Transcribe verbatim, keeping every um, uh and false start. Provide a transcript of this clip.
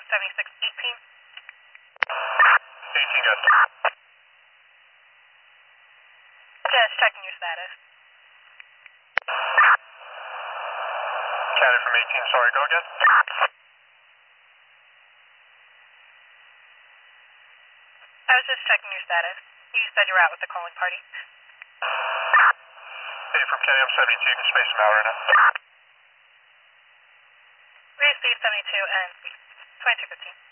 seventy-six eighteen. eighteen, yes. Just checking your status. Counted from eighteen, sorry, go again. I was just checking your status. You said you were out with the calling party. Hey, from Kenny, I'm seventy-two, you can space them out right now. We received seventy-two and twenty-two fifteen.